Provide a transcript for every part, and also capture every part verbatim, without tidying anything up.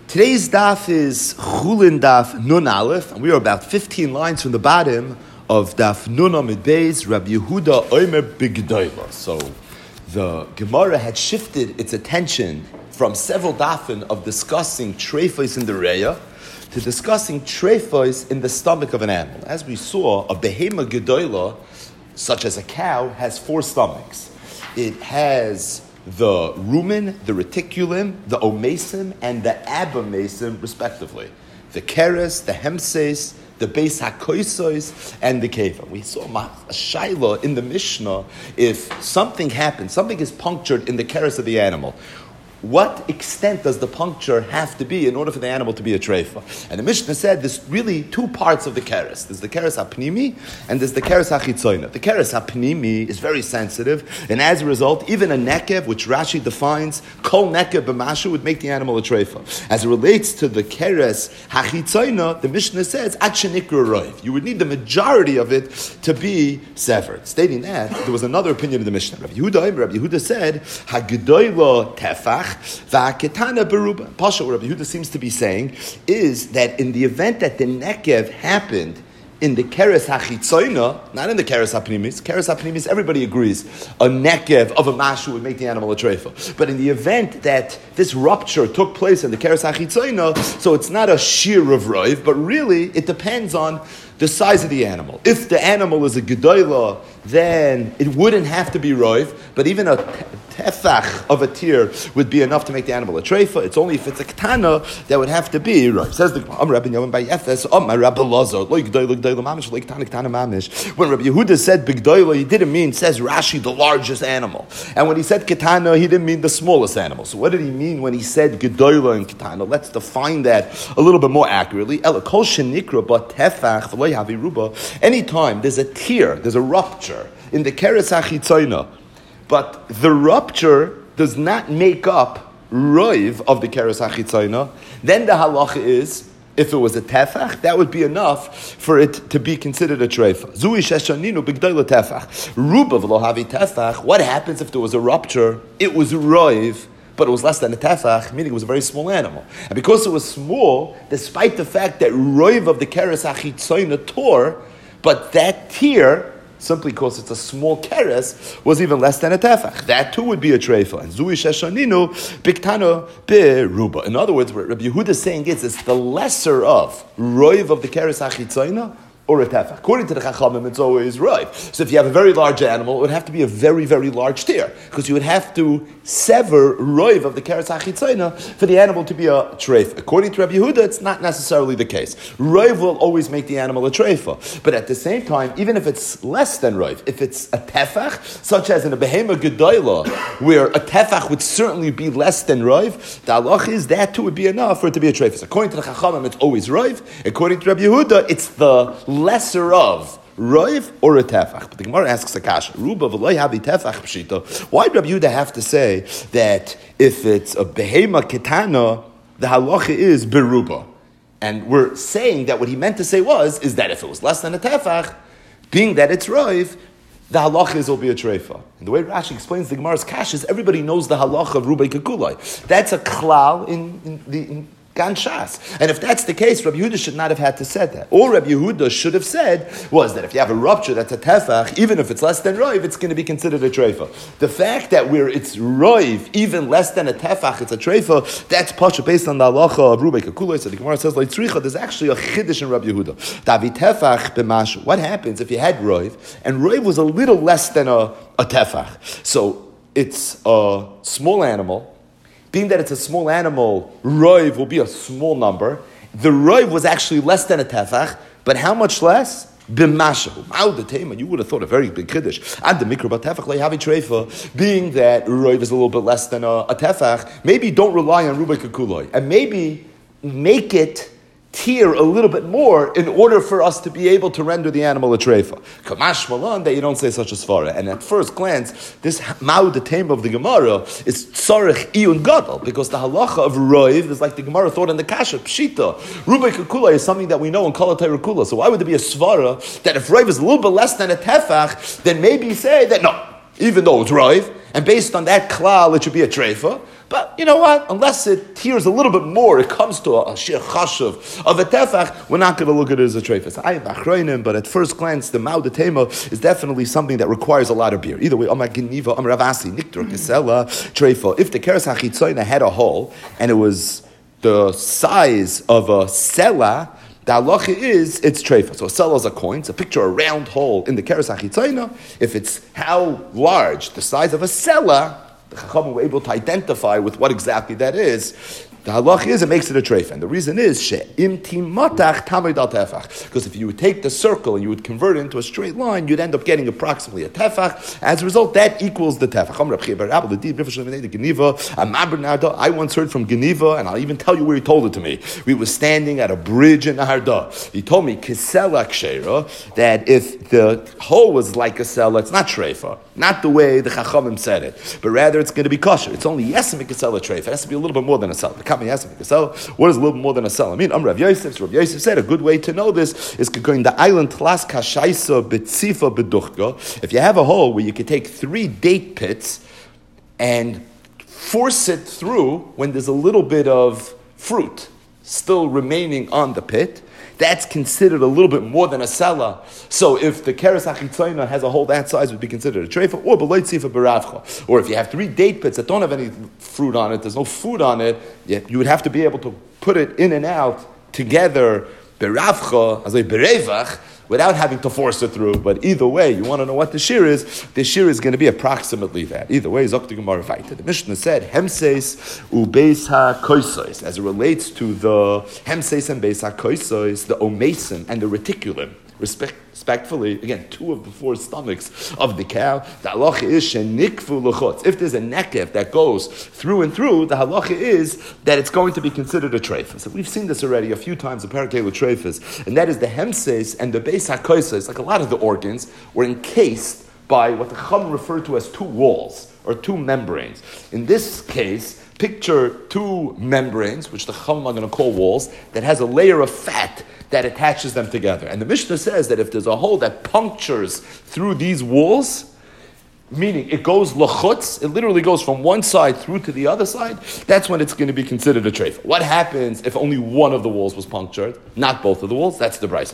Today's daf is Chulin daf Nun Aleph, and we are about fifteen lines from the bottom of daf Nun Amid Beis, Rabbi Yehuda Omer B'Gdoila. So the Gemara had shifted its attention from several dafin of discussing treifos in the reya to discussing treifos in the stomach of an animal. As we saw, a behema Gdoila, such as a cow, has four stomachs. It has the rumen, the reticulum, the omesim, and the abomesim, respectively. The keres, the hemses, the beis hakoisos, and the keva. We saw a shaila in the Mishnah. If something happens, something is punctured in the keres of the animal, what extent does the puncture have to be in order for the animal to be a treifa? And the Mishnah said there's really two parts of the keres. There's the keres hapnimi and there's the keres hachitzoina. The keres hapnimi is very sensitive, and as a result, even a nekev, which Rashi defines, kol nekev b'mashu, would make the animal a treifa. As it relates to the keres hachitzoina, the Mishnah says, at shenikra roiv. You would need the majority of it to be severed. Stating that, there was another opinion of the Mishnah. Rabbi Yehuda, Rabbi Yehuda said, hagdoila tefach, Va'ketana beruba. Pasha, what Rabbi Yehuda seems to be saying is that in the event that the nekev happened in the keres hachitzoina, not in the keres hapnimis, keres hapnimis, everybody agrees, a nekev of a mashu would make the animal a treifa. But in the event that this rupture took place in the keres hachitzoina, so it's not a shear of roiv, but really it depends on the size of the animal. If the animal is a gedola, then it wouldn't have to be roiv, but even a tefach of a tear would be enough to make the animal a treifa. It's only if it's a ketana that would have to be roiv. Says the Am Rabbi Yovan by Yefes, Am Rabbi Lazar, lo gedola gedola mamish, lo ketana ketana mamish. When Rabbi Yehuda said bigdola, he didn't mean, says Rashi, the largest animal. And when he said ketana, he didn't mean the smallest animal. So what did he mean when he said gedola and ketana? Let's define that a little bit more accurately. Ela kol shenikra but tefach. Anytime there's a tear, there's a rupture in the keres hachitzoina, but the rupture does not make up roiv of the keres hachitzoina, then the halacha is, if it was a tefach, that would be enough for it to be considered a treifa. Zui sheshaninu b'gdoila tefach. Ruba v'lo havi tefach. What happens if there was a rupture? It was roiv, but it was less than a tefach, meaning it was a very small animal. And because it was small, despite the fact that roiv of the keres hachitzoina tore, but that tear, simply because it's a small keres, was even less than a tefach. That too would be a treifa. And zui sheshaninu biktano beruba. In other words, what Rabbi Yehuda is saying is, it's the lesser of roiv of the keres hachitzoina or a tefach. According to the Chachamim, it's always right. So if you have a very large animal, it would have to be a very, very large tear, because you would have to sever roiv of the keres hachitzoina for the animal to be a treifa. According to Rabbi Yehuda, it's not necessarily the case. Roiv will always make the animal a treifa. But at the same time, even if it's less than roiv, if it's a tefach, such as in a behema gedoila, where a tefach would certainly be less than roiv, the halach is that too would be enough for it to be a treifa. So according to the Chachamim, it's always roiv. According to Rabbi Yehuda, it's the lesser of roiv or a tefach. But the Gemara asks a kasha, Ruba v'loy havi tefach pshita. Why did Rabbi Yehuda have to say that if it's a behema ketana, the halacha is beruba? And we're saying that what he meant to say was, is that if it was less than a tefach, being that it's roiv, the halacha is will be a treifa. And the way Rashi explains the Gemara's kasha is, everybody knows the halacha of Rubai Kekulai. That's a klal in, in the in Gan Shas. And if that's the case, Rabbi Yehuda should not have had to say that. All Rabbi Yehuda should have said was that if you have a rupture that's a tefach, even if it's less than roiv, it's going to be considered a treifa. The fact that where it's roiv, even less than a tefach, it's a treifa, that's pasha based on the halacha of Rubai Kekulai. So the Gemara says, like tzricha, there's actually a chiddush in Rabbi Yehuda. Davi tefach b'mashu. What happens if you had roiv, and roiv was a little less than a, a tefach? So it's a small animal. Being that it's a small animal, roiv will be a small number. The roiv was actually less than a tefach, but how much less? B'mashu. You would have thought a very big kiddush. And the mikra b'tefach le'havi treifa. Being that roiv is a little bit less than a, a tefach, maybe don't rely on rubai kekuloi, and maybe make it tear a little bit more in order for us to be able to render the animal a treifa. Kamash malan, that you don't say such a svara. And at first glance, this ma'u the tame of the Gemara is tzarech iyun gadol, because the halacha of roiv is like the Gemara thought in the kasha pshita. Rubai kekula is something that we know in kol kula. So why would there be a svara that if roiv is a little bit less than a tefach, then maybe say that no, even though it's roiv, and based on that klal, it should be a treifa. But you know what? Unless it tears a little bit more, it comes to a sheer chashuv of a tefach, we're not going to look at it as a treifas. I have achroinim, but at first glance, the ma'u tema is definitely something that requires a lot of beer. Either way, Amar Geniva, Amar Ravasi, Niktor Kesela, treifa. If the keres hachitzoyna had a hole and it was the size of a sela, the halacha is it's treifa. So a sela is a coin. It's a picture a round hole in the keres hachitzoyna. If it's how large, the size of a sela, the Chachamim were able to identify with what exactly that is. The halach is it makes it a treif, and the reason is she'im timatach tamid al tefach. Because if you would take the circle and you would convert it into a straight line, you'd end up getting approximately a tefach. As a result, that equals the tefach. I once heard from Geniva, and I'll even tell you where he told it to me. We were standing at a bridge in Naharda. He told me kisela kshera, that if the hole was like a sela, it's not treifa, not the way the Chachamim said it, but rather it's going to be kosher. It's only yesim kisela treifa. It has to be a little bit more than a sela. What is a little bit more than a sell? I mean, um, Rav Yosef, so Rav Yosef said a good way to know this is going the island tlas kashaisa betzifa beduchka. If you have a hole where you could take three date pits and force it through when there's a little bit of fruit still remaining on the pit, that's considered a little bit more than a sela. So if the keres hachitzoyna has a hole that size, would be considered a treifa, or beloit tzifa beravcha. Or if you have three date pits that don't have any fruit on it, there's no food on it, you would have to be able to put it in and out together, beravcha, as a berevach, without having to force it through. But either way, you want to know what the shear is, the shear is going to be approximately that. Either way, Zok Gemara Vayta. The Mishnah said, Hemseis ubeis ha-koisois, as it relates to the Hemseis and beis ha-koisois, the omesim and the reticulum. Respect, respectfully, again, two of the four stomachs of the cow. The halacha is shenikfu l'chutz. If there's a nekev that goes through and through, the halacha is that it's going to be considered a treifas. So we've seen this already a few times in Parakelu treifas, and that is the hemses and the beis hakoisos. Like a lot of the organs were encased by what the Chacham referred to as two walls or two membranes. In this case, picture two membranes, which the Chacham are going to call walls, that has a layer of fat that attaches them together. And the Mishnah says that if there's a hole that punctures through these walls, meaning it goes lachutz, it literally goes from one side through to the other side, that's when it's going to be considered a treif. What happens if only one of the walls was punctured, not both of the walls? That's the brayso.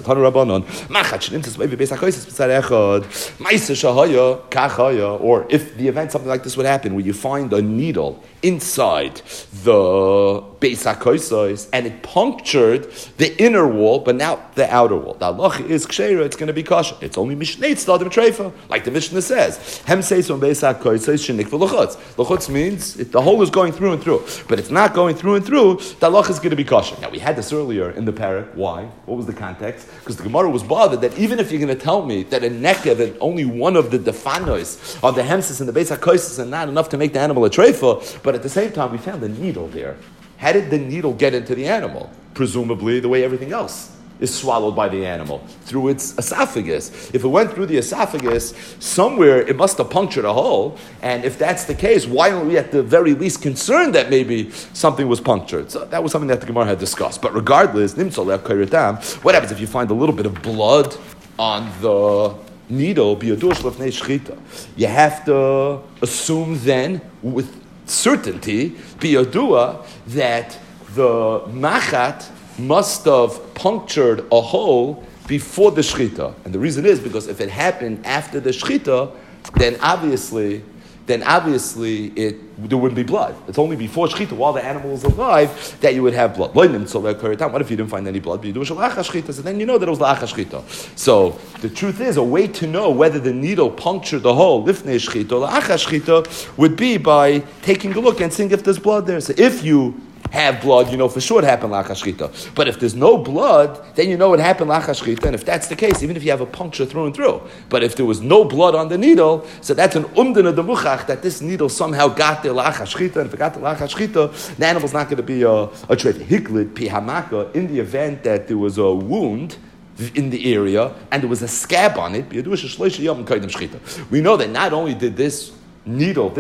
Or if the event, something like this would happen, where you find a needle inside the beis hakosos and it punctured the inner wall, but now the outer wall. The halacha is ksheira, it's going to be kosher. It's only mishnei tzadim treifa, like the Mishnah says. Hem says on beis hakosos shenik v'lochutz. Lochutz means it, the hole is going through and through, but it's not going through and through. The halacha is going to be kosher. Now we had this earlier in the parak. Why? What was the context? Because the Gemara was bothered that even if you're going to tell me that a nekev and only one of the defanos of the hemsis and the beis hakosos are not enough to make the animal a treifa, but at the same time, we found a needle there. How did the needle get into the animal? Presumably, the way everything else is swallowed by the animal, through its esophagus. If it went through the esophagus, somewhere it must have punctured a hole, and if that's the case, why aren't we at the very least concerned that maybe something was punctured? So that was something that the Gemara had discussed. But regardless, what happens if you find a little bit of blood on the needle? You have to assume then, with certainty, biyadua, that the machat must have punctured a hole before the shchita. And the reason is because if it happened after the shchita, then obviously, then obviously it there wouldn't be blood. It's only before shchita, while the animal is alive, that you would have blood. What if you didn't find any blood? So then you know that it was la'achar shchita. So the truth is, a way to know whether the needle punctured the hole lifnei shchita or la'achar shchita would be by taking a look and seeing if there's blood there. So if you have blood, you know for sure it happened la'achar shchita. But if there's no blood, then you know it happened la'achar shchita. And if that's the case, even if you have a puncture through and through, but if there was no blood on the needle, so that's an umdana demuchach that this needle somehow got there la'achar shchita. And if it got there la'achar shchita, the animal's not going to be a, a treif. Hiklid pihamaka, in the event that there was a wound in the area and there was a scab on it, we know that not only did this needle, this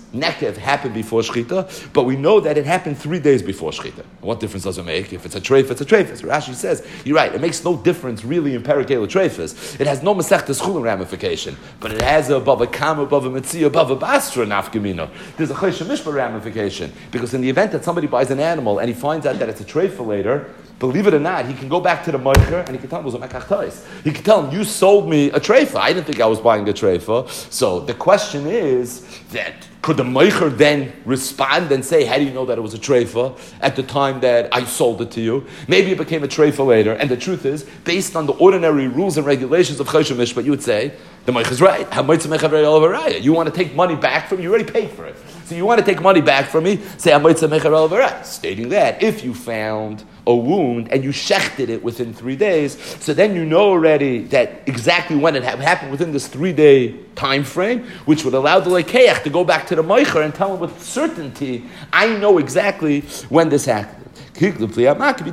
nekev happened before shchita, but we know that it happened three days before shchita. What difference does it make? If it's a treif, it's a treifus. Rashi says, you're right, it makes no difference really in Parakela treifus. It has no Masechtas Chulin ramification, but it has a above a kam, above a mitzvah, above a basra nafkamina. There's a Choshen Mishpah ramification, because in the event that somebody buys an animal and he finds out that it's a treifa later, believe it or not, he can go back to the moicher and he can tell him it was a mekachtais. He can tell him, you sold me a treifa. I didn't think I was buying a treifa. So the question is that could the moicher then respond and say, how do you know that it was a treifa at the time that I sold it to you? Maybe it became a treifa later. And the truth is, based on the ordinary rules and regulations of Choshen Mishpah, you would say, the moicher is right. You want to take money back from me? You already paid for it. So you want to take money back from me? Say, stating that if you found a wound and you shechted it within three days, so then you know already that exactly when it happened within this three-day time frame, which would allow the lekeach to go back to the moicher and tell him with certainty, I know exactly when this happened. What if there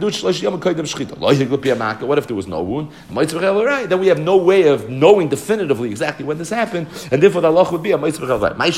was no wound? Then we have no way of knowing definitively exactly when this happened, and therefore the halach would be a mitzvah.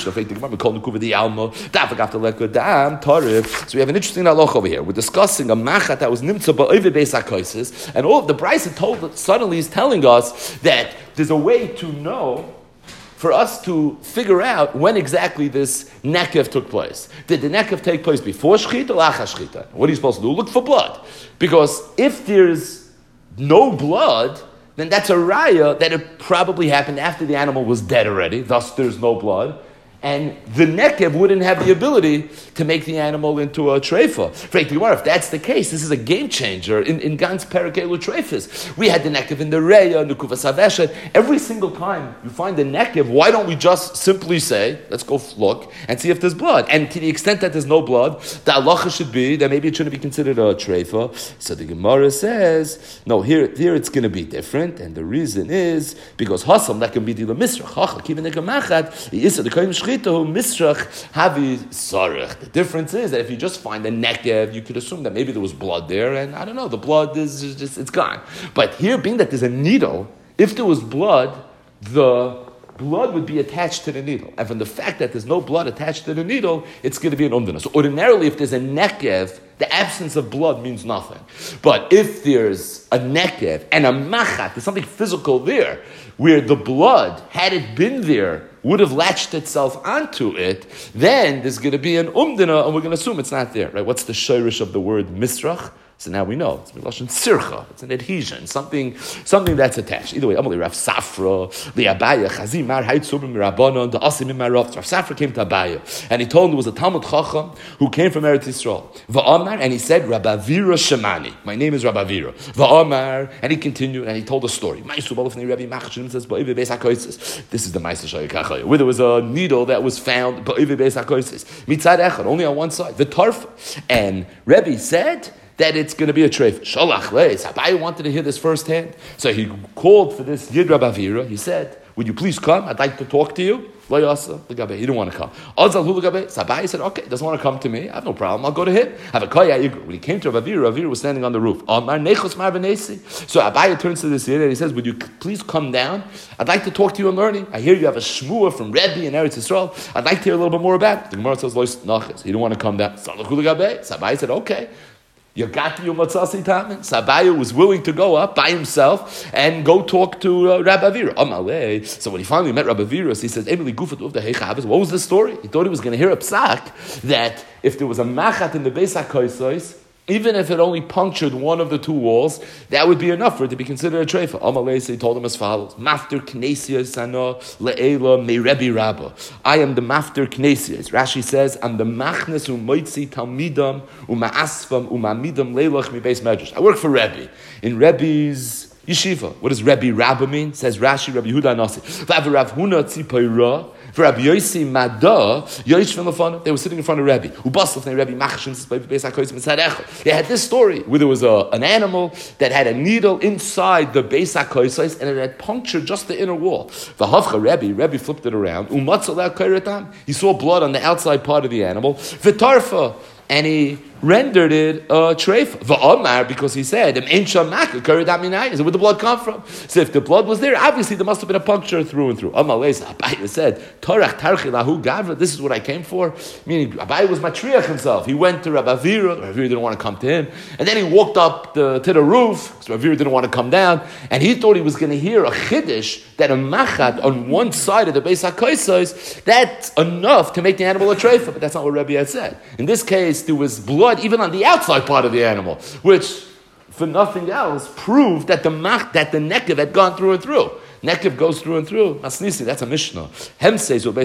So we have an interesting halach over here. We're discussing a machat that was nimtza ba'ovid beis hakosis, and all of the Brisa told suddenly is telling us that there's a way to know, for us to figure out when exactly this nekev took place. Did the nekev take place before shchita or after shchita? What are you supposed to do? Look for blood. Because if there's no blood, then that's a raya that it probably happened after the animal was dead already, thus there's no blood. And the nekev wouldn't have the ability to make the animal into a treifa. If that's the case, this is a game changer in, in Gans Parakelu treifas. We had the nekev in the reya, nukuvas haveshet. Every single time you find the nekev, why don't we just simply say, let's go look and see if there's blood? And to the extent that there's no blood, the halacha should be that maybe it shouldn't be considered a treifa. So the Gemara says, no, here, here it's going to be different, and the reason is because hasam that can be the misrach. Hachal kiven nekamachat. He is the kohen shchita misrach havi sarich. The difference is that if you just find a nekev, you could assume that maybe there was blood there, and I don't know, the blood is just, just it's gone. But here, being that there's a needle, if there was blood, the blood would be attached to the needle. And from the fact that there's no blood attached to the needle, it's going to be an umdana. So ordinarily, if there's a nekev, the absence of blood means nothing. But if there's a nekev and a machat, there's something physical there, where the blood, had it been there, would have latched itself onto it, then there's going to be an umdana, and we're going to assume it's not there, right? What's the shirish of the word misrach? So now we know it's milashon sircha. It's an adhesion, something, something that's attached. Either way, Amalei Rav Safra, the Abaya, Chazim Mar Haitzubim Rabbanon, the Asim Marav. Rav Safra came to Abaya, and he told him there was a Talmud Chacham who came from Eretz Yisrael. Va'amar, and he said, Rabavira Shemani. My name is Rabavira. Va'amar, and he continued, and he told a story. This is the Ma'aseh Shayikachaya, where there was a needle that was found Ba'ivi Beis HaKoises. Mitzad Echad, only on one side, the Tarfa. And Rebbe said that it's going to be a treif. Sholach leis. Abaye wanted to hear this firsthand, so he called for this Yid Rabavira. He said, "Would you please come? I'd like to talk to you." Lo yasa l'gabe. He didn't want to come. Azal hu l'gabe. So Abaye said, "Okay, doesn't want to come to me. I have no problem. I'll go to him." Have a koya. When he came to Rabavira, Rabavira was standing on the roof. Amar nechos mar v'nesi. So Abaye turns to this Yid and he says, "Would you please come down? I'd like to talk to you and learning. I hear you have a shmua from Rebbe in Eretz Yisrael. I'd like to hear a little bit more about it." The Gemara says, "Lo nachas." He didn't want to come down. So Abaye said, "Okay." You got the Yomatzasi Tamin. Sabaya was willing to go up by himself and go talk to uh, Rabbi Avira. Amalei. So when he finally met Rabbi Avira, he says, Emily Gufat Uvda Heichavis. What was the story? He thought he was going to hear a psak that if there was a machat in the Beis HaKosos, even if it only punctured one of the two walls, that would be enough for it to be considered a treifa. Amalei, he told him as follows: Mafter Knesiyas Sana Le'ela Me Rebbe Rabba. I am the Mafter Knesiyas. Rashi says, I'm the Machnes U'Moitzi Talmidam U'Ma'asvam U'Ma'midam Leilach Mi Beis Medrash. I work for Rebbe in Rebbe's yeshiva. What does Rebbe Rabba mean? Says Rashi, Rabbi Yehuda Nasi. V'av Rav Huna Tzipayra. For Rabbi Yossi Mada, they were sitting in front of Rabbi. They had this story where there was a, an animal that had a needle inside the Beis HaKosos and it had punctured just the inner wall. Rabbi, Rabbi flipped it around. He saw blood on the outside part of the animal. And he rendered it a treif. V'omar, because he said, "Im ein shamaka karid aminai." Where did the blood come from? So if the blood was there, obviously there must have been a puncture through and through. Amalei Abaye said, "Torach tarchi lahu gavra." This is what I came for. Meaning, Abaye was matriach himself. He went to Rabbi Avira. Rabbi Avira didn't want to come to him, and then he walked up the, to the roof. So Rabbi Avira didn't want to come down, and he thought he was going to hear a chiddush that a machat on one side of the Beis HaKosos, that's enough to make the animal a treifa. But that's not what Rabbi had said. In this case, there was blood even on the outside part of the animal, which, for nothing else, proved that the mach, that the nekev had gone through and through. Nekev goes through and through. Masnisi, that's a Mishnah. Hem says, the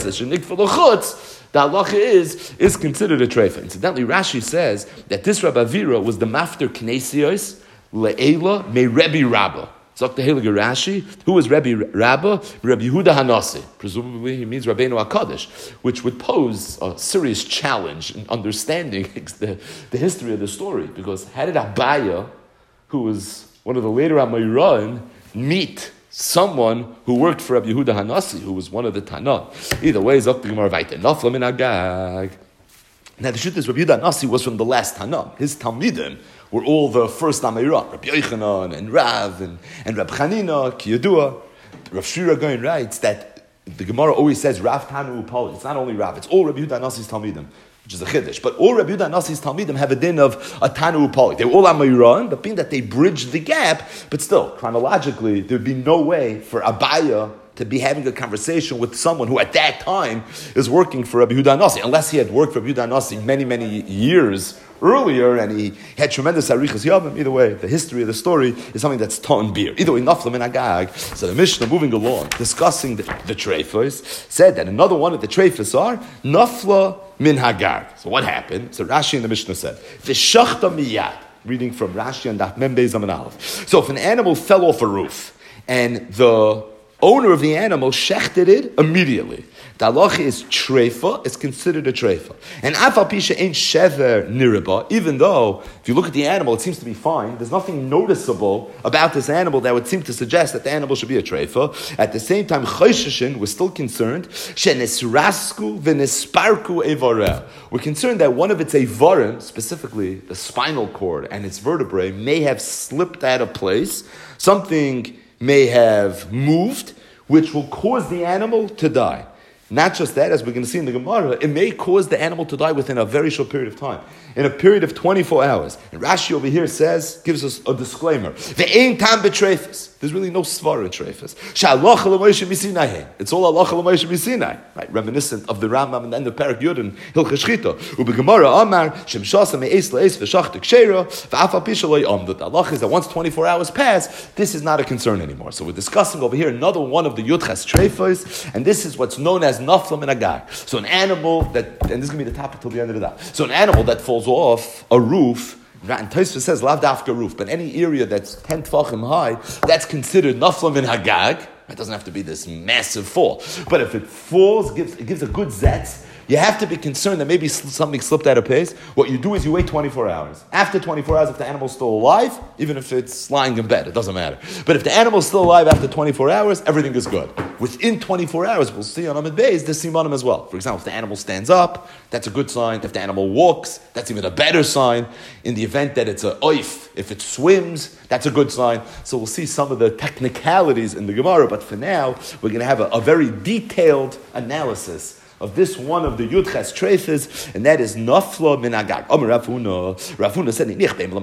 halacha is, is considered a treifa. Incidentally, Rashi says that this Rabbi Avira was the mafter knesios le'ela me Rebbe Rabba. Zok the Heilige Rashi, who was Rebbe Rabba? Rebbe Yehuda Hanasi. Presumably he means Rabbeinu HaKadosh, which would pose a serious challenge in understanding the, the history of the story. Because how did Abaya, who was one of the later Amoraim, meet someone who worked for Rebbe Yehuda Hanasi, who was one of the Tanah? Either way, Zok the Gemara Vayter. Nafla min Agag. Now the truth is, Rebbe Yehuda Hanasi was from the last Tanah. His Talmidim were all the first Ameirah, Rabbi Yochanan and Rav and, and Rab Chanina, Kiyadua. Rav Shira Goin writes that the Gemara always says Rav Tanu Upali. It's not only Rav, it's all Rabbi Yehuda Hanasi's Talmidim, which is a chiddush. But all Rabbi Yehuda Hanasi's Talmidim have a din of a Tanu Upali. They were all Ameirah, but being that they bridged the gap, but still, chronologically, there would be no way for Abaya to be having a conversation with someone who at that time is working for Rabbi Yehuda Hanasi, unless he had worked for Rabbi Yehuda Hanasi many, many years earlier, and he had tremendous arichas yavim. Either way, the history of the story is something that's ton beer. Either way, nafla min agag. So the Mishnah, moving along, discussing the, the treifos, said that another one of the treifos are nafla min hagag. So what happened? So Rashi in the Mishnah said, v'shachta miyad. Reading from Rashi and Daf Mem Beis Amud Aleph. So if an animal fell off a roof and the owner of the animal shechted it immediately, the halacha is treifa, it's considered a treifa. And afal pisha ain't shever niriba, even though, if you look at the animal, it seems to be fine, there's nothing noticeable about this animal that would seem to suggest that the animal should be a treifa. At the same time, chosheshin, we're still concerned, shenesrasku v'nesparku evareh. We're concerned that one of its evarim, specifically the spinal cord and its vertebrae, may have slipped out of place, something may have moved, which will cause the animal to die. Not just that, as we're going to see in the Gemara, it may cause the animal to die within a very short period of time, in a period of twenty-four hours. And Rashi over here says, gives us a disclaimer. Ve'ein tam b'treifus. There's really no svara in treifus. Sha'alocha l'Moshe misinai. It's all alocha l'Moshe misinai. Right, reminiscent of the Rambam and then the Perek Yud and Hilchos Shchita. U'begemara amar shem shasa me'es la'es v'shachta k'sheira v'afal pisha lo yomdut. The halacha is that once twenty-four hours pass, this is not a concern anymore. So we're discussing over here another one of the Yudchas treifus, and this is what's known as nafla min agag. So an animal that, and this is going to be the topic till the end of the day. So an animal that falls off a roof, and Tosfos says lav dafka roof, but any area that's ten tefachim high, that's considered nafla min hagag. It doesn't have to be this massive fall, but if it falls, it gives, it gives a good zetz. You have to be concerned that maybe something slipped out of place. What you do is you wait twenty-four hours. After twenty-four hours, if the animal's still alive, even if it's lying in bed, it doesn't matter. But if the animal's still alive after twenty-four hours, everything is good. Within twenty-four hours, we'll see on Amid Beis, there's simanim as well. For example, if the animal stands up, that's a good sign. If the animal walks, that's even a better sign. In the event that it's a oif, if it swims, that's a good sign. So we'll see some of the technicalities in the Gemara, but for now, we're going to have a, a very detailed analysis of this one of the Yudches treifes, and that is nafla min agag. Amar Rav Huna. Rav Huna said,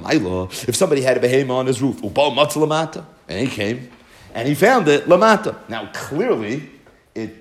if somebody had a behema on his roof, uba matz lamata, and he came, and he found it lamata. Now clearly, it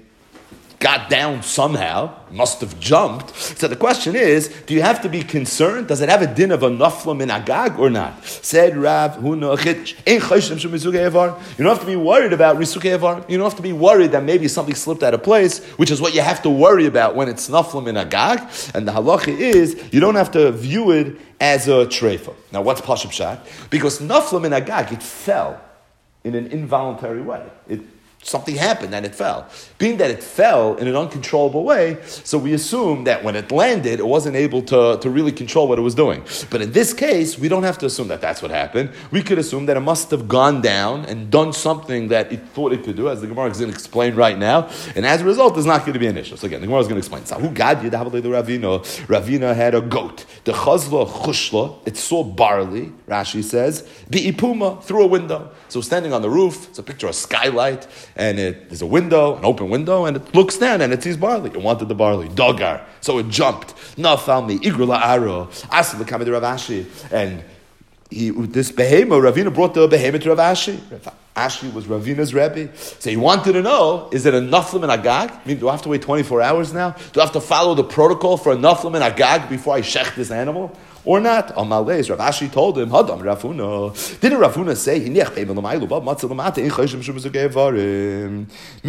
got down somehow, must have jumped. So the question is, do you have to be concerned? Does it have a din of a nafla min agag or not? Said Rav Huna, you don't have to be worried about risukei avar. You don't have to be worried that maybe something slipped out of place, which is what you have to worry about when it's nafla min agag. And the halacha is, you don't have to view it as a treifa. Now what's pashut pshat? Because nafla min agag, it fell in an involuntary way. It something happened and it fell. Being that it fell in an uncontrollable way, so we assume that when it landed, it wasn't able to, to really control what it was doing. But in this case, we don't have to assume that that's what happened. We could assume that it must have gone down and done something that it thought it could do, as the Gemara is going to explain right now. And as a result, there's not going to be an issue. So again, the Gemara is going to explain. So who got you? The Ravina. Ravina had a goat. The chazla chushla, it saw barley, Rashi says, bi'ipuma, through a window. So standing on the roof, it's a picture of a skylight, and it, there's a window, an open window, and it looks down and it sees barley. It wanted the barley. Dogar. So it jumped. Nafalmi, igrula aro, asked the Kamid Rav Ashi, and he, this behema, Ravina brought the behema to Rav Ashi. Rav Ashi was Ravina's Rebbe. So he wanted to know, is it a Naflim and Agag? I mean, do I have to wait twenty-four hours now? Do I have to follow the protocol for a Naflim and Agag before I shech this animal? Or not? Amalei, Rav Ashi told him, Hadam Rafuna. Didn't Rafuna say, Hiniach beim l'maylu, bab matzah l'mata, in chayshim shum zugei varim.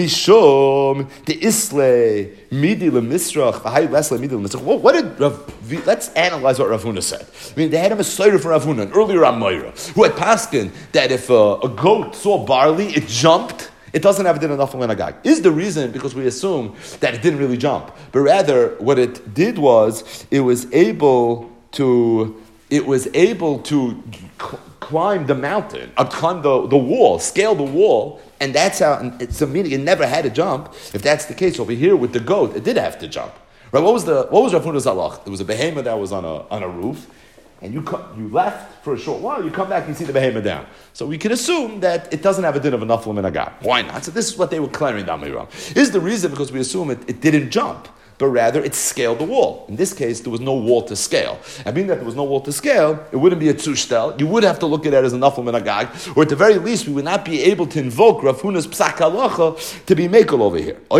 Mishom, de isle, midi l'misrach, v'hay lesle, midi l'misrach. What did Rav, let's analyze what Rafuna said. I mean, they had him a soyer from Rafuna, an earlier Amayra, who had paskin that if a, a goat saw barley, it jumped. It doesn't have a din of Nafal and Agag. Is the reason because we assume that it didn't really jump. But rather, what it did was, it was able to, it was able to c- climb the mountain, uh, climb the, the wall, scale the wall, and that's how, and it's a meaning, it never had to jump. If that's the case, over here with the goat, it did have to jump. Right? What was the, what was Rav Huna's halach? There was a behemoth that was on a, on a roof, and you co- you left for a short while, you come back and you see the behemoth down. So we can assume that it doesn't have a din of a naflim and a gag. Why not? So this is what they were clearing down wrong. Is the reason because we assume it, it didn't jump, but rather it scaled the wall. In this case, there was no wall to scale. And being that there was no wall to scale, it wouldn't be a tzushtel. You would have to look at it as a naflim and a gag, or at the very least, we would not be able to invoke Rav Huna's psak halacha to be makel over here. Or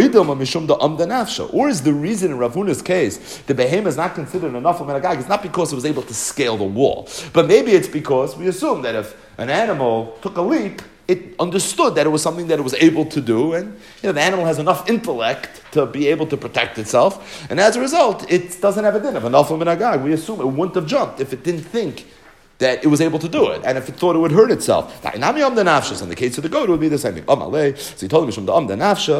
is the reason in Rav Huna's case, the behemoth is not considered a naflim and a gag, it's not because it was able to scale the wall. But maybe it's because we assume that if an animal took a leap, it understood that it was something that it was able to do, and you know, the animal has enough intellect to be able to protect itself, and as a result, it doesn't have a din of a naflim and agag. We assume it wouldn't have jumped if it didn't think that it was able to do it, and if it thought it would hurt itself. In the case of the goat, it would be the same thing. So he told him, that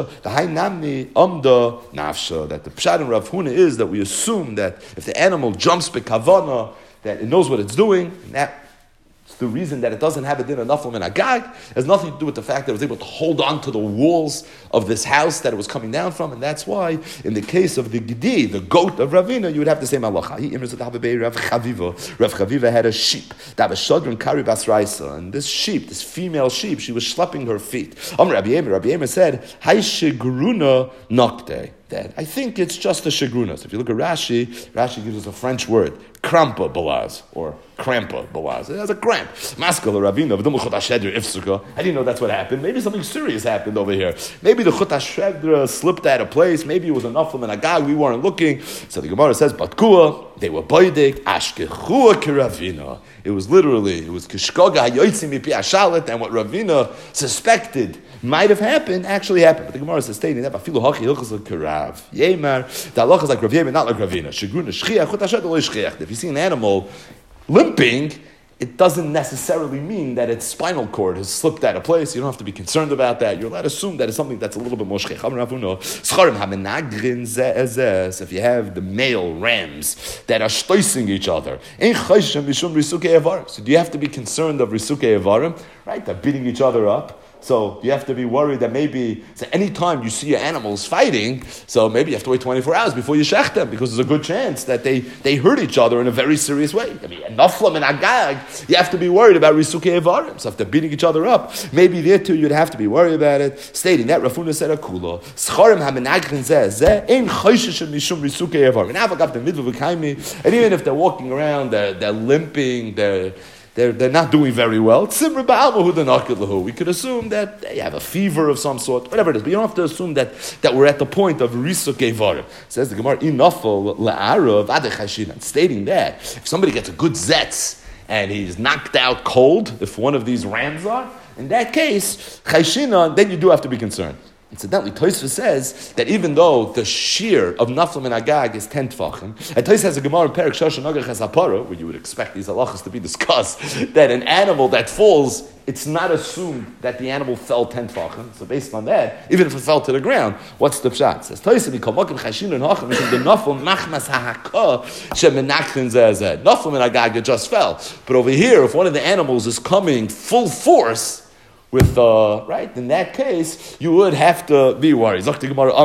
the pshat in Rav Huna is that we assume that if the animal jumps bekavana, that it knows what it's doing, and that the reason that it doesn't have a din of naflim and agag has nothing to do with the fact that it was able to hold on to the walls of this house that it was coming down from, and that's why, in the case of the gedi, the goat of Ravina, you would have the same halacha. Rav Chaviva had a sheep, and this sheep, this female sheep, she was schlepping her feet. Rabbi Yemer said, "Haishigruna nokte." That I think it's just a shagruna. So if you look at Rashi, Rashi gives us a French word, krampa balaz, or krampa balaz. It has a cramp. Maskala Ravina, ifsuka. I didn't know that's what happened. Maybe something serious happened over here. Maybe the chut hashedra slipped out of place. Maybe it was a naflim and a gag. We weren't looking. So the Gemara says, Batkua, they were boidik, ashkechua kiravina. It was literally, it was kishkoga hayoitzi mipi ashalet, and what Ravina suspected might have happened, actually happened. But the Gemara is stating that Bafilu hachi hilchos karav. Yemar, the halacha is like Rav Yemer, not like Ravina. Shagruna shchiach, chut hashedra lo shchiach. If you see an animal limping, it doesn't necessarily mean that its spinal cord has slipped out of place. You don't have to be concerned about that. You're allowed to assume that it's something that's a little bit more shchech. If you have the male rams that are stoising each other, so do you have to be concerned of risukei avarim? Right? They're beating each other up. So you have to be worried that maybe, so anytime you see your animals fighting, so maybe you have to wait twenty-four hours before you shech them, because there's a good chance that they, they hurt each other in a very serious way. I mean, naflam and agag, you have to be worried about risukei avarim. So if they're beating each other up, maybe there too you'd have to be worried about it. Stating that, Rav Huna said akula, scharim hamenagrin zeh, zeh, ein chayshish mishum risukei avarim. And even if they're walking around, they're, they're limping, they're They're, they're not doing very well. We could assume that they have a fever of some sort, whatever it is. But you don't have to assume that, that we're at the point of risukei varim. Says the Gemara, inafal la'arav adechashinan. Stating that if somebody gets a good zetz and he's knocked out cold, if one of these rams are, in that case, chashinan, then you do have to be concerned. Incidentally, Tosfos says that even though the shear of Naflam and Agag is ten tefachim, and Tosfos has a Gemara in Perek Shoshan Nagach Hasapara, where you would expect these halachas to be discussed, that an animal that falls, it's not assumed that the animal fell ten tefachim. So based on that, even if it fell to the ground, what's the pshat? It says Tosfos Mikomokim Chashin and Hacham, the Naflam Machmas Hahaka Shemenachin Zezed. Naflam and Agag just fell, but over here, if one of the animals is coming full force. With uh, right, in that case, you would have to be worried. So you have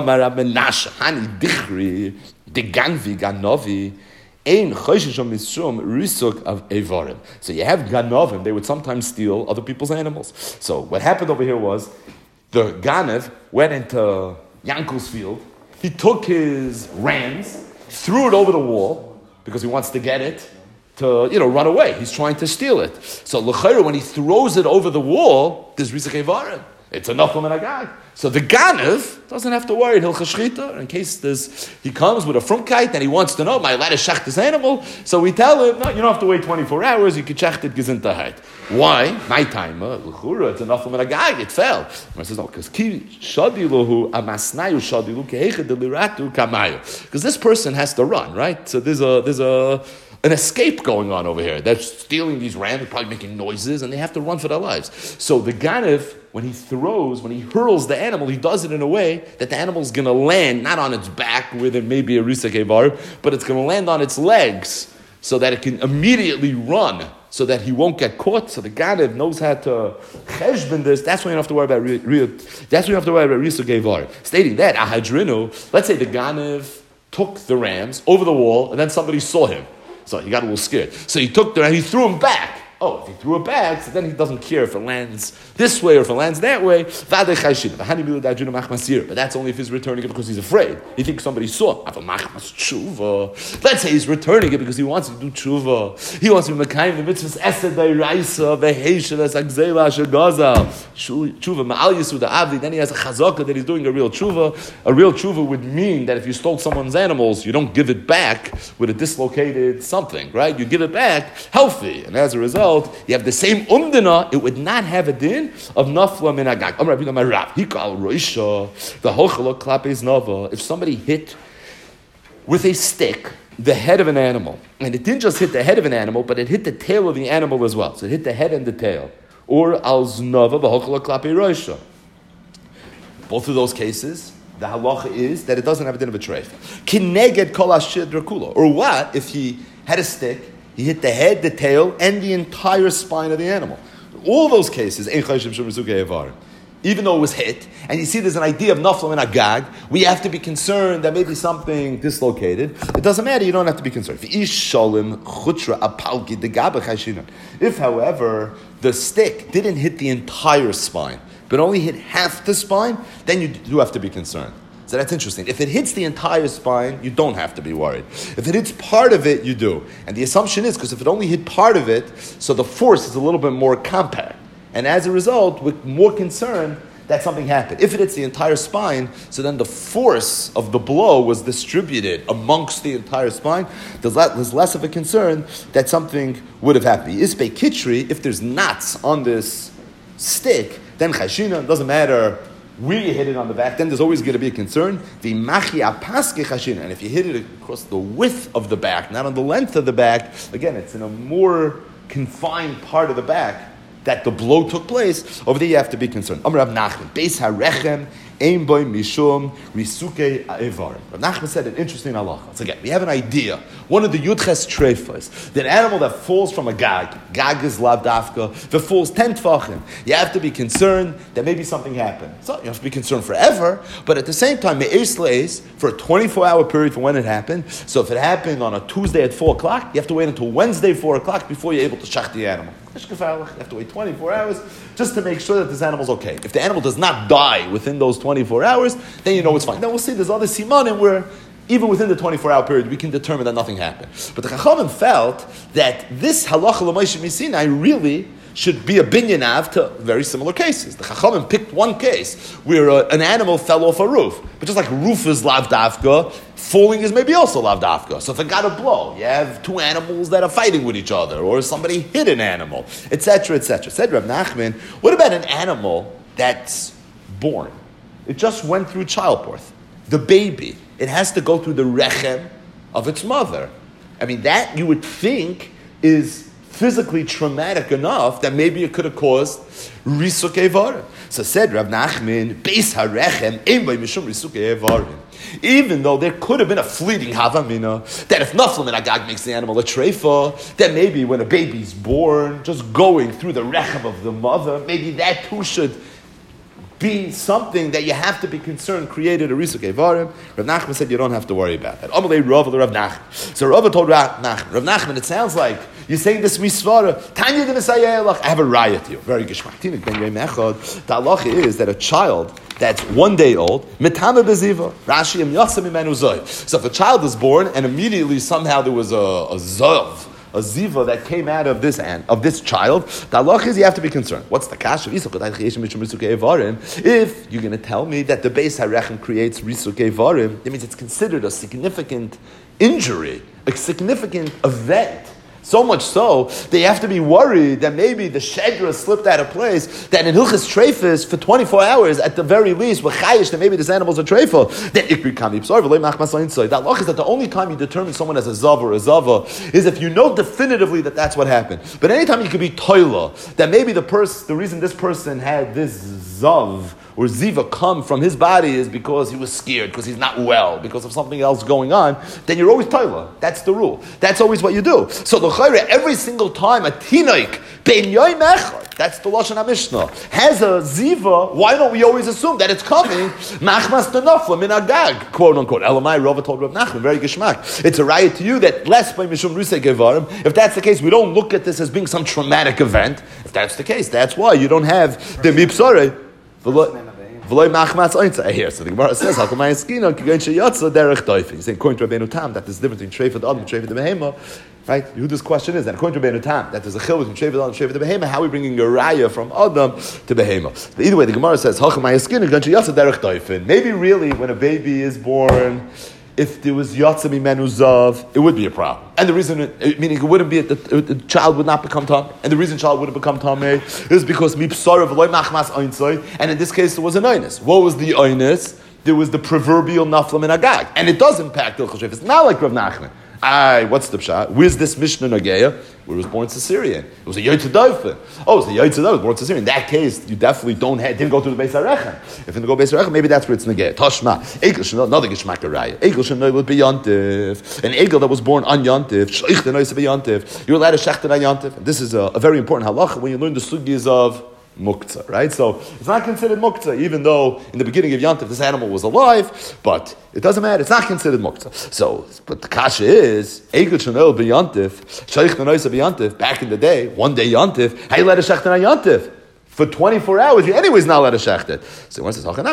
ganovim, they would sometimes steal other people's animals. So what happened over here was, the Ganev went into Yankel's field, he took his rams, threw it over the wall, because he wants to get it, to, you know, run away. He's trying to steal it. So, l'chayra, when he throws it over the wall, there's Rizak Evarim. It's a Naflam and Agag. So the Ganev doesn't have to worry. He'll chashchita in case there's, he comes with a frumkeit and he wants to know, am I allowed to shach this animal? So we tell him, no, you don't have to wait twenty-four hours. You can shach it gesintahait. Why? My time, l'chura, it's a Naflam and Agag. It fell. And I says, no, because ki shadiluhu amasnayu shadilu keheched deliratu kamayu. Because this person has to run, right? So there's a there's a an escape going on over here. They're stealing these rams, probably making noises, and they have to run for their lives. So the Ganev, when he throws, when he hurls the animal, he does it in a way that the animal's going to land, not on its back, where there may be a Rizak Evar, but it's going to land on its legs, so that it can immediately run, so that he won't get caught. So the Ganev knows how to cheshbon this. That's why you don't have to worry about re, re, that's why you have to worry about Rizak Evar. Stating that, Ahadrinu, let's say the Ganev took the rams over the wall, and then somebody saw him. So he got a little scared. So he took the, he threw him back. Oh, if he threw it back, so then he doesn't care if it lands this way or if it lands that way. But that's only if he's returning it because he's afraid. He thinks somebody saw. Let's say he's returning it because he wants to do tshuva. He wants to be mekayim the mitzvahs esed da'iraisa ve'heishel es agzela shagaza tshuva ma'al yisuda avli. Then he has a chazaka that he's doing a real tshuva. A real tshuva would mean that if you stole someone's animals, you don't give it back with a dislocated something, right? You give it back healthy, and as a result, you have the same umdina, it would not have a din of nafla min agag. The hochalok klapes nova. If somebody hit with a stick the head of an animal, and it didn't just hit the head of an animal, but it hit the tail of the animal as well. So it hit the head and the tail. Or al znova v'hochalok klape roisha. Both of those cases, the halacha is that it doesn't have a din of a treif. Kineged kol ashid rakula. Or what if he had a stick? He hit the head, the tail, and the entire spine of the animal. All those cases, even though it was hit, and you see there's an idea of naflam and agag, we have to be concerned that maybe something dislocated. It doesn't matter, you don't have to be concerned. If, however, the stick didn't hit the entire spine, but only hit half the spine, then you do have to be concerned. So that's interesting. If it hits the entire spine, you don't have to be worried. If it hits part of it, you do. And the assumption is, because if it only hit part of it, so the force is a little bit more compact. And as a result, we're more concerned that something happened. If it hits the entire spine, so then the force of the blow was distributed amongst the entire spine, there's less of a concern that something would have happened. Ispe kitri, if there's knots on this stick, then chashina, doesn't matter where you hit it on the back, then there's always going to be a concern. And if you hit it across the width of the back, not on the length of the back, again, it's in a more confined part of the back that the blow took place, over there you have to be concerned. Amar Rav Nachman, Beis HaRechem, Ein Boi Mishum, Risuke Evarim. Rav Nachman said an interesting halacha. So again, we have an idea. One of the Yudches Treifas, that animal that falls from a gag, gag is lav dafka, if it falls ten tfachim, you have to be concerned that maybe something happened. So you have to be concerned forever, but at the same time, me'eis le'eis, for a twenty-four hour period for when it happened. So if it happened on a Tuesday at four o'clock, you have to wait until Wednesday four o'clock before you're able to shach the animal. You have to wait twenty-four hours just to make sure that this animal's okay. If the animal does not die within those twenty-four hours, then you know it's fine. Then we'll see there's other simanim where even within the twenty-four hour period we can determine that nothing happened. But the Chachamim felt that this halacha l'Moshe Misinai really should be a binyan av to very similar cases. The Chachamim picked one case where uh, an animal fell off a roof. But just like roof is lav dafka, falling is maybe also lav dafka. So if it got a blow, you have two animals that are fighting with each other, or somebody hit an animal, et cetera, et cetera. Said Rav Nachman, what about an animal that's born? It just went through childbirth. The baby, it has to go through the rechem of its mother. I mean, that you would think is physically traumatic enough that maybe it could have caused risukei varim. So said Rav Nachman, Beis harechem ein bo mishum risukei varim. Even though there could have been a fleeting havamina, that if Naflam and Agag makes the animal a treifa, then maybe when a baby's born, just going through the rechem of the mother, maybe that too should be something that you have to be concerned created a risukei varim. Rav Nachman said you don't have to worry about that. Amalei Rav Rav Nachman. So Rav told Rav Nachman, Rav Nachman, it sounds like you're saying this misvara. Tanya de Nisayelach. I have a riot to you. Very gishmak. Tinik ben yom echad. The halacha is that a child that's one day old, mitame beziva, Rashi im yasam imenu zoy. So if a child is born and immediately somehow there was a, a zov, a ziva that came out of this ant, of this child, the halach is you have to be concerned. What's the kasha? If you're going to tell me that the Beis harechem creates risukei varim, that means it's considered a significant injury, a significant event. So much so, they have to be worried that maybe the shedra slipped out of place, that in Hilchas Treifas, for twenty-four hours, at the very least, with chayish, that maybe this animal's a treifa, then ikri kam yipsor, v'lei machmas lo'insoy. That loch is that the only time you determine someone as a zav or a zava is if you know definitively that that's what happened. But anytime you could be toila, that maybe the person, the reason this person had this zav, or ziva come from his body is because he was scared, because he's not well, because of something else going on, then you're always toila. That's the rule. That's always what you do. So the chayre, every single time a tinoik, ben yoim echad, that's the Lashon HaMishnah, has a ziva, why don't we always assume that it's coming, machmas tenofla min agag, quote unquote. Elamai Rava told Rav Nachman, very geshmak. It's a riot to you that less by mishum rusei gevarim. If that's the case, we don't look at this as being some traumatic event. If that's the case, that's why you don't have the mipsore. V'loy machmas oinza here. So the Gemara says, "How my skina kigain sheyatza derech doifin." He's saying, according to Rabbeinu Tam, that there's a difference between treif the adam and treif the behema. Right? Who this question is, and according to Rabbeinu Tam, that there's a chil between treif the adam and treif the behema. How are we bringing a raya from adam to behema? But either way, the Gemara says, "How my skina kigain sheyatza derech doifin." Maybe really, when a baby is born, if there was yatsa mimenu zav, it would be a problem. And the reason, meaning it wouldn't be, the, the child would not become tam. And the reason child wouldn't become tameh is because mipsar of loy machmas oinsoy. And in this case, there was an oinus. What was the oinus? There was the proverbial naflam and agag, and it does impact il choshev. It's not like Rav Nachman. Aye, what's the pshat? Where's this Mishnah Nageya? Where it was born Caesarean. It was a Yotzei Dofen. Oh, it's a Yotzei Dofen, born Caesarean. In that case, you definitely don't have, didn't go through the Beis Harechem. If it didn't go Beis Harechem, maybe that's where it's Nageya. Toshma. Egel Shenol, another Geshmak Araya. Egel Shenol would be Yontif. An Egel that was born on Yontif. Sheich the Noise of Yontif. You're allowed to shechten on Yontif. And this is a, a very important halacha when you learn the sugis of muktzah, right? So it's not considered muktzah, even though in the beginning of Yontif this animal was alive, but it doesn't matter. It's not considered muktzah. So, but the kasha is Egel Shenol be Yontif, Sheich the Noise of Yontif. Back in the day, one day Yontif, how you let a shechten on Yontif? For twenty-four hours, you're anyways not allowed to shecht it. So one says, isn't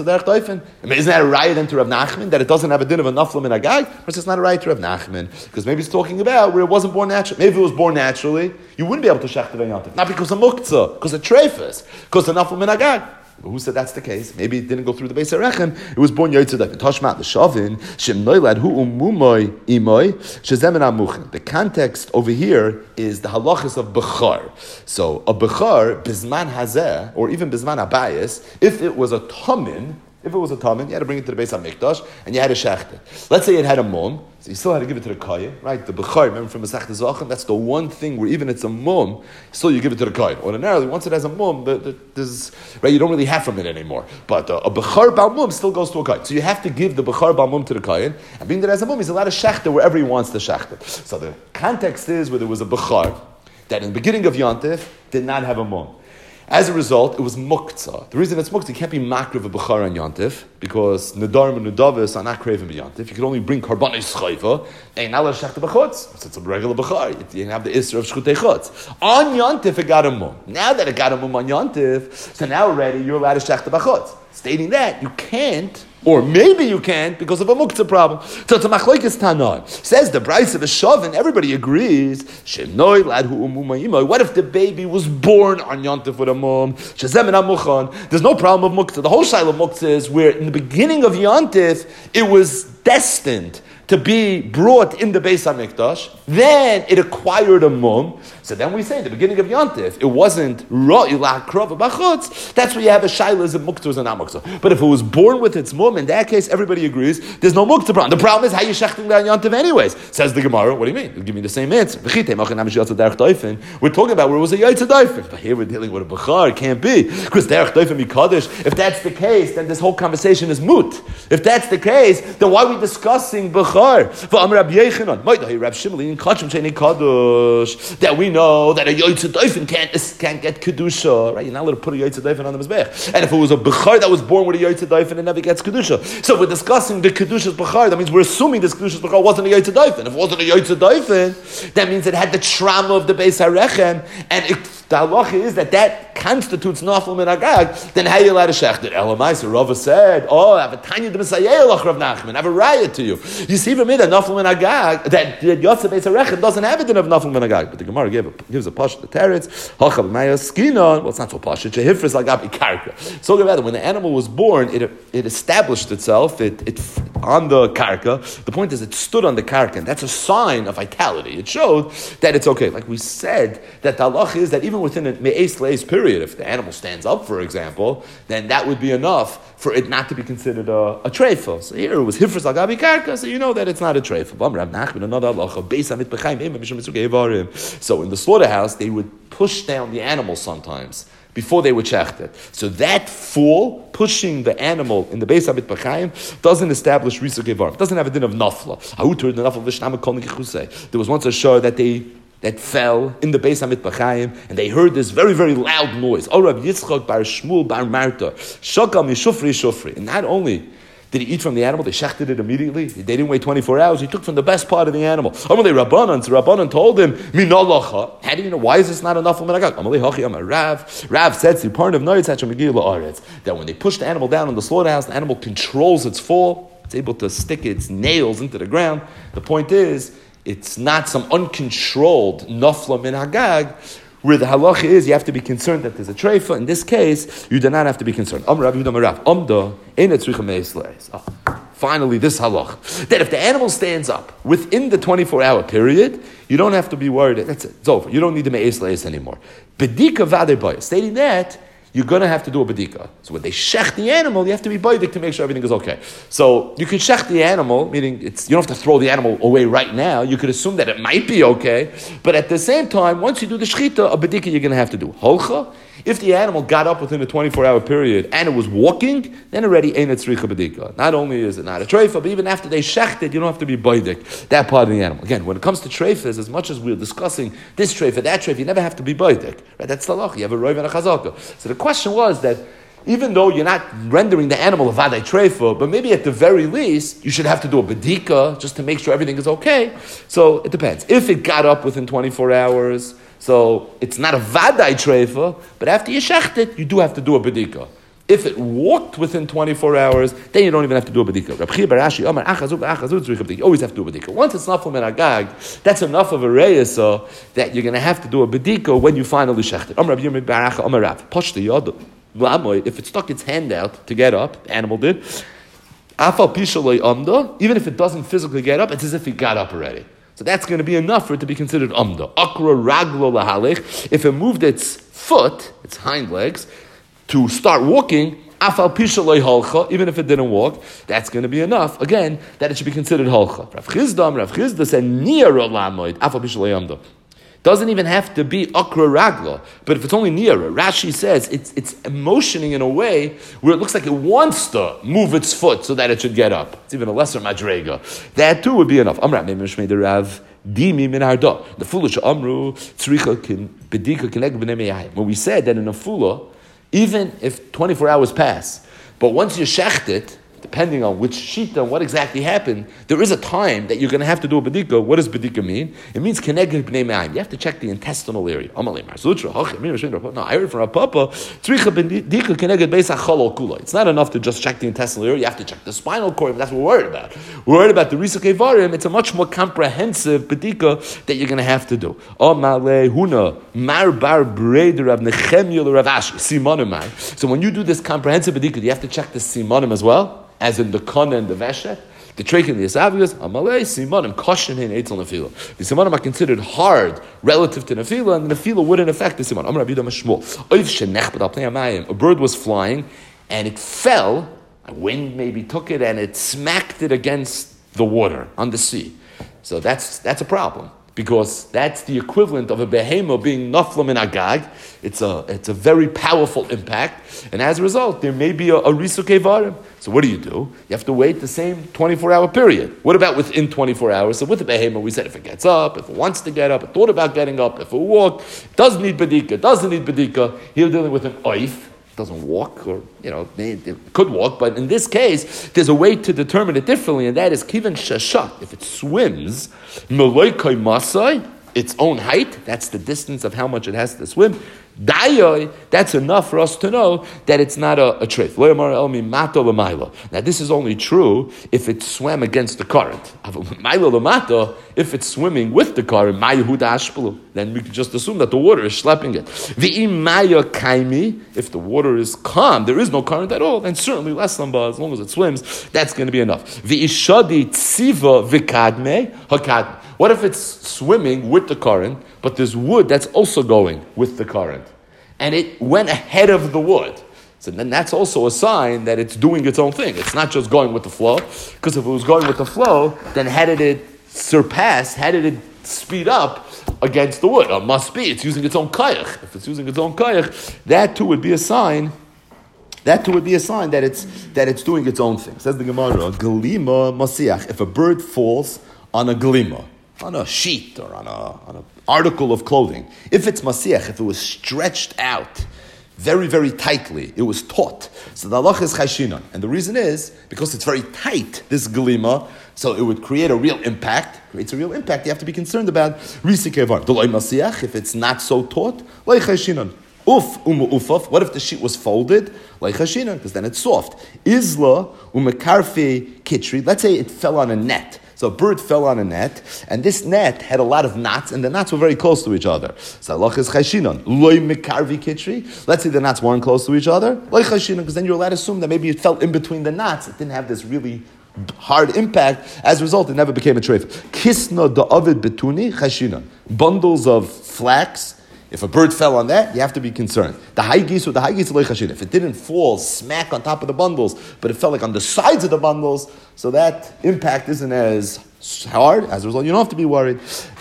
that a riot into Rav Nachman, that it doesn't have a din of a naflam and a gag? Or it's not a riot to Rav Nachman, because maybe it's talking about where it wasn't born naturally. Maybe if it was born naturally, you wouldn't be able to shecht it on Yontif. Not because of muktzah, because of treifas, because of naflam and a gag. But who said that's the case? Maybe it didn't go through the Beis Harechem. It was born Yotzei Dofen. Toshmat the Shavin Shem Noilad Hu Umumoy Imoy Shezemen Amuchin. The context over here is the halachas of Bechar. So a Bechar Bizman Hazeh or even Bizman Abayis, if it was a Tamin. If it was a tamin, you had to bring it to the Beis HaMikdash, and you had to shecht it. Let's say it had a mum, so you still had to give it to the kohen, right? The bechar, remember from Masechta Zochan, that's the one thing where even it's a mum, still you give it to the kohen. Ordinarily, once it has a mum, the, the, there's, right, you don't really have from it anymore. But uh, a bechar bal mum still goes to a kohen. So you have to give the bechar bal mum to the kohen, and being that it has a mum, he's allowed to shecht it wherever he wants to shecht it. So the context is where there was a bechar that in the beginning of Yontif did not have a mum. As a result, it was muktzah. The reason it's muktzah, you can't be makriv a bechar on Yontif, because nedarim and nedavis are not craving Yontif. You can only bring karbanis chayva, and now let's shech the bechutz. So it's a regular bechar. You have the isra of shchutei chutz. On Yontif, it got a mum. Now that it got a mum on Yontif, so now already you're allowed to shech the bechutz. Stating that, you can't, or maybe you can't, because of a muktzah problem. So it's a machlokes Tanai. Says the Bryce of a Shavin, everybody agrees. Shenoi lad hu umumayimai. What if the baby was born on Yontif with a mum? Shazem amuchan. There's no problem of muktzah. The whole shaila of muktzah is where in the beginning of Yontif, it was destined to be brought in the Beis HaMikdash, then it acquired a mum. So then we say at the beginning of Yontif, it wasn't Ra'ila Krova Bachutz. That's where you have a Shaila as a Muktzah and a Muktzah. But if it was born with its mum, in that case, everybody agrees there's no Muktzah problem. The problem is how you shechting that Yontif anyways. Says the Gemara, what do you mean? It'll give me the same answer. We're talking about where it was a Yaitza Doifen. But here we're dealing with a Bechar. It can't be. Because Derech Doifen Mikadosh. If that's the case, then this whole conversation is moot. If that's the case, then why are we discussing Bechar? That we know that a Yaitza Doifen can't, can't get Kedusha. Right? You're not allowed to put a Yaitza Doifen on the Mizbech. And if it was a Bechar that was born with a Yaitza Doifen, it never gets Kedusha. So we're discussing the Kedusha's Bechar. That means we're assuming this Kedusha's Bechar wasn't a Yaitza Doifen. If it wasn't a Yaitza Doifen, that means it had the trauma of the Beis HaRechem, and if the halacha is that that constitutes nafel min agag, then how are you allowed to shecht it? Elamai, so Rava said, oh, I have a tanya de Messiah, Rav Nachman, I have a riot to you. You see from me that nafel min agag, that Yotze Beis HaRechem doesn't have it in of nafel min agag, but the Gemara gave a, gives a pash to the teretz, hacha b'maya skinon, well, it's not so pash, it's a hifris agabi karka. So about it, when the animal was born, it it established itself, it, it on the karka. The point is, it stood on the karka, and that's a sign of vitality. It showed that it's okay. Like we said, that the halacha is that even within a me'es le'es period, if the animal stands up, for example, then that would be enough for it not to be considered a, a treifel. So here it was hifras agabi karka, so you know that it's not a treifel. So in the slaughterhouse, they would push down the animal sometimes before they would shecht it. So that fall, pushing the animal in the Beis HaMitbachayim, doesn't establish Risa Kevar. It doesn't have a din of nafla. There was once a show that they that fell in the Beis HaMitbachayim, and they heard this very, very loud noise. Oh, Rabbi Yitzchak bar Shmuel bar Marta, Shakal mishufri shufri. And not only did he eat from the animal, they shechted it immediately. They didn't wait twenty-four hours. He took from the best part of the animal. Amalei Rabbanan, so Rabbanan told him, Minalacha. How do you know? Why is this not enough for Menagag? Amalei Hachi Amar Rav. Rav said, part of Noitz Hacham Megillah La'aretz, that when they push the animal down in the slaughterhouse, the animal controls its fall. It's able to stick its nails into the ground. The point is, it's not some uncontrolled nafla min hagag, where the halacha is you have to be concerned that there's a treifa. In this case, you do not have to be concerned. Finally, this halach, that if the animal stands up within the twenty-four hour period, you don't have to be worried. That's it. It's over. You don't need the me'es le'es anymore. Bedika v'adei bayis. Stating that, you're going to have to do a bedika. So when they shech the animal, you have to be baidik to make sure everything is okay. So you can shech the animal, meaning it's, you don't have to throw the animal away right now. You could assume that it might be okay. But at the same time, once you do the shechita, a bedika you're going to have to do. Holcha, if the animal got up within a twenty-four hour period and it was walking, then already ain't a tzricha bedika. Not only is it not a treifa, but even after they shecht it, you don't have to be baidik, that part of the animal. Again, when it comes to treifas, as much as we're discussing this treifa, that treifa, you never have to be baidik. Right? That's the law. You have a roiv and a chazaka. So the question was that even though you're not rendering the animal a vadai treifa, but maybe at the very least, you should have to do a bedika just to make sure everything is okay. So it depends. If it got up within twenty-four hours, so it's not a vadai treifa, but after you shecht it, you do have to do a bedika. If it walked within twenty-four hours, then you don't even have to do a bedika. You always have to do a bedika. Once it's not from an agag, that's enough of a reyesa that you're going to have to do a bedika when you finally shecht it. If it stuck its hand out to get up, the animal did, even if it doesn't physically get up, it's as if it got up already. So that's going to be enough for it to be considered amda. Akra raglo lahalech. If it moved its foot, its hind legs, to start walking, afal pisha loy halcha, even if it didn't walk, that's going to be enough. Again, that it should be considered halcha. Rav Chizdam, Rav Chizda said niyar lamoid afal pisha loy amda. Doesn't even have to be akra ragla, but if it's only nearer, Rashi says it's it's motioning in a way where it looks like it wants to move its foot so that it should get up. It's even a lesser madrega. That too would be enough. Amra me'mishmei derav dimi min harda. The foolish amru tzricha kin bedika kineg b'nei meyayim. When we said that in a fula, even if twenty-four hours pass, but once you shecht it, depending on which shita and what exactly happened, there is a time that you're going to have to do a bedika. What does bedika mean? It means keneged b'nei me'ayim. You have to check the intestinal area. No, I heard from Rav Papa, it's not enough to just check the intestinal area. You have to check the spinal cord. That's what we're worried about. We're worried about the Risa Kevarim. It's a much more comprehensive bedika that you're going to have to do. So when you do this comprehensive bedika, do you have to check the simonim as well? As in the kana and the veshet, The Treik and the Esavius, Amalei, Simanim, Koshin, and Eitzel Nefila. The Simanim are considered hard relative to Nefila, and the Nefila wouldn't affect the Siman. Amar Abiyuda Mashmuel. Oiv Shenechbet Al Pnei Hamayim. A bird was flying, and it fell. A wind maybe took it, and it smacked it against the water on the sea. So that's that's a problem, because that's the equivalent of a behemoth being naflam in agag. It's a it's a very powerful impact, and as a result, there may be a, a risukei varim. So what do you do? You have to wait the same twenty-four hour period. What about within twenty-four hours? So with the behemoth, we said if it gets up, if it wants to get up, it thought about getting up, if it walked, doesn't need bedika, doesn't need bedika. Here dealing with an oif. Doesn't walk, or you know, it could walk, but in this case, there's a way to determine it differently, and that is kivan shashat. If it swims, meloikai masai, its own height, that's the distance of how much it has to swim. Dayoi, that's enough for us to know that it's not a, a treif. Now, this is only true if it swam against the current. If it's swimming with the current, then we can just assume that the water is schlepping it. If the water is calm, there is no current at all, then certainly less than ba, as long as it swims, that's going to be enough. What if it's swimming with the current, but there's wood that's also going with the current, and it went ahead of the wood? So then that's also a sign that it's doing its own thing. It's not just going with the flow, because if it was going with the flow, then how did it surpass, how did it speed up against the wood? It must be, it's using its own kayach. If it's using its own kayach, that too would be a sign That too would be a sign that it's that it's doing its own thing. Says the Gemara, Galima Masiach. If a bird falls on a galima, on a sheet or on a on an article of clothing, if it's Masiach, if it was stretched out very, very tightly, it was taut. So the halach is chayshinan. And the reason is, because it's very tight, this galima, so it would create a real impact. Creates a real impact. You have to be concerned about risike var. Dolay Masiach, if it's not so taut, lay chayshinan. Uf umu ufaf. What if the sheet was folded? Like chashinan, because then it's soft. Isla umekarfe kitri. Let's say it fell on a net. So a bird fell on a net, and this net had a lot of knots, and the knots were very close to each other. So Allah is chashinan. Loy mekarvi kitri. Let's say the knots weren't close to each other. Like chashinan, because then you're allowed to assume that maybe it fell in between the knots. It didn't have this really hard impact. As a result, it never became a treif. Kisna da avid betuni chashinan. Bundles of flax. If a bird fell on that, you have to be concerned. The high geese or the high geese, if it didn't fall smack on top of the bundles, but it fell like on the sides of the bundles, so that impact isn't as hard. As a result, you don't have to be worried.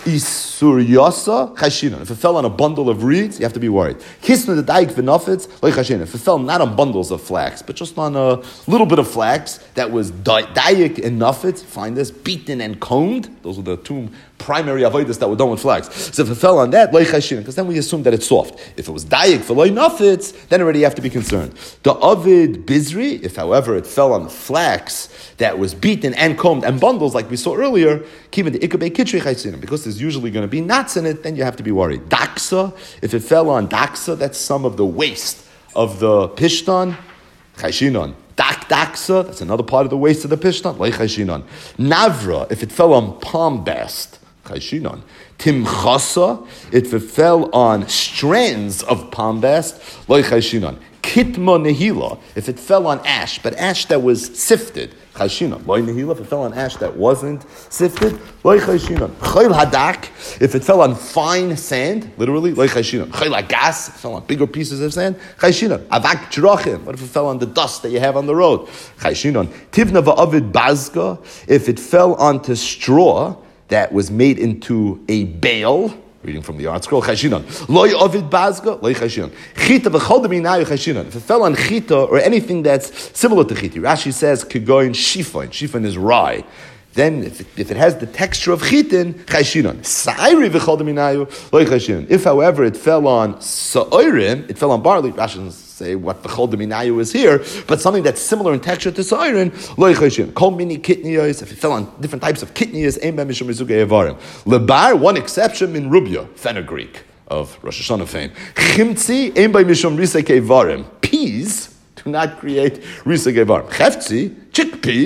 Isur yasa chashinan. If it fell on a bundle of reeds, you have to be worried. Kisnu the daik v'nafetz loy chashinan. If it fell not on bundles of flax, but just on a little bit of flax that was daik and nafetz, find this, beaten and combed. Those were the two primary avodas that were done with flax. So if it fell on that, loy chashinan, because then we assume that it's soft. If it was daik for loy nafetz, then already you have to be concerned. The avid bizri, if however it fell on the flax that was beaten and combed and bundles like we saw earlier, keeping the ikabei kitri chaysinim, because there's usually going to be knots in it, then you have to be worried. Daksa, if it fell on daksa, that's some of the waste of the pishtan, chayshinon. Dak daksa, that's another part of the waste of the pishtan, lay chayshinon. Navra, if it fell on palm bast, chayshinon. Timchasa, if it fell on strands of palm bast, lay chayshinon. Kitma nehila, if it fell on ash, but ash that was sifted, chayshina. Loy nehila, if it fell on ash that wasn't sifted, loy chayshina. Chayl hadak, if it fell on fine sand, literally, loy chayshina. Chayl hagas, if it fell on bigger pieces of sand, chayshina. Avak drachim, what if it fell on the dust that you have on the road? Chayshina. Tivna va'avid bazga, if it fell onto straw that was made into a bale. Reading from the art scroll, chayshina. Loy ovid bazga, loy chayshina. Chita v'chol deminayu chayshina. If it fell on chita or anything that's similar to chita, Rashi says kegoin shifon. Shifon is rye. Then, if it, if it has the texture of chitin, chayshina. Sa'iri v'chol deminayu, loy chayshina. If, however, it fell on sa'irim, it fell on barley. Rashi doesn't say what v'chol deminayu is here, but something that's similar in texture to sa'irim, loy chayshina. Kol mini kitniyos. If it fell on different types of kitniyos, ein ben mishum mizugei evarim. Lebar, one exception, min rubya, fenugreek of Rosh Hashanah fame. Chimtzi, ein ben mishum risek evarim. Peas do not create risek evarim. Chefzi, chickpeas,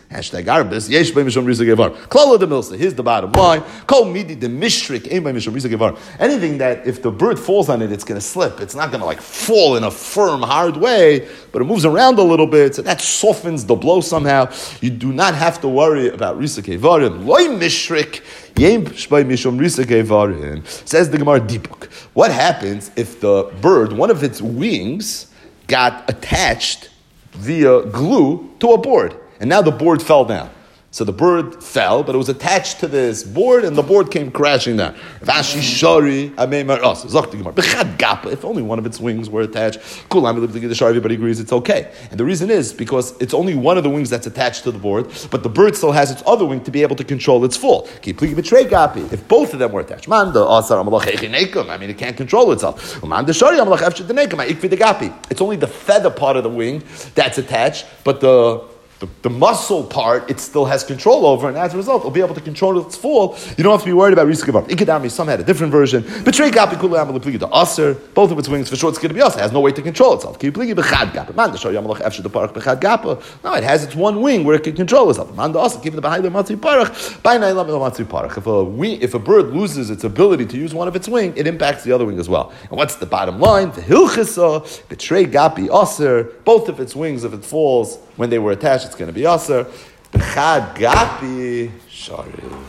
Hashtag Arbis, Yesh by Mishum Risa Gevar. Klala de Milsa, here's the bottom line. Kol Midi de Mishrik, Aim by Mishum Risa Gevar. Anything that if the bird falls on it, it's going to slip. It's not going to like fall in a firm, hard way, but it moves around a little bit, so that softens the blow somehow. You do not have to worry about Risa Gevarim. Loi Mishrik, Yem by Mishum Risa Gevarim. Says the Gemara Dipuk. What happens if the bird, one of its wings, got attached via glue to a board, and now the board fell down? So the bird fell, but it was attached to this board, and the board came crashing down. Rashi Shari, if only one of its wings were attached, everybody agrees it's okay. And the reason is because it's only one of the wings that's attached to the board, but the bird still has its other wing to be able to control its fall. If both of them were attached, I mean, it can't control itself. It's only the feather part of the wing that's attached, but the The, the muscle part, it still has control over, and as a result, it'll be able to control its fall. You don't have to be worried about Risa Gevar. Ikadami, some had a different version. Betray Gapi Kula Amal Pligi, the Aser, both of its wings, for sure it's going to be Aser. It has no way to control itself. Ki Pligi Bechad Gapa. Man, the Shor Yamalach Efshe the Parach Bechad Gapa. No, it has its one wing where it can control itself. Man, the Aser, keep the Bahai the Matzi Parach, by Nailam the Matzi Parach. If a wing, if a bird loses its ability to use one of its wing, it impacts the other wing as well. And what's the bottom line? The Hilchisa, Betray Gapi Aser, both of its wings, if it falls when they were attached, it's going to be Aser. B'chad gapi shari.